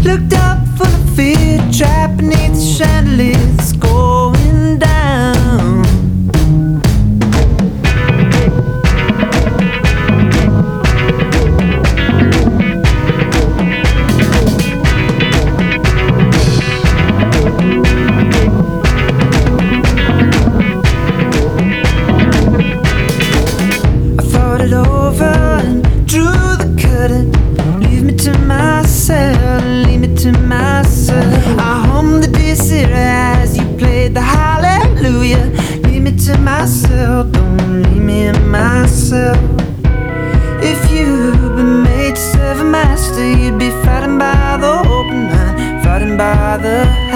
Looked up for the fear trap beneath the chandeliers going down. I thought it over and drew the curtain. Leave me to myself, leave me to myself. I hummed the dizzy as you played the hallelujah. Leave me to myself, don't leave me in myself. If you'd been made to serve a master, you'd be fighting by the open line, fighting by the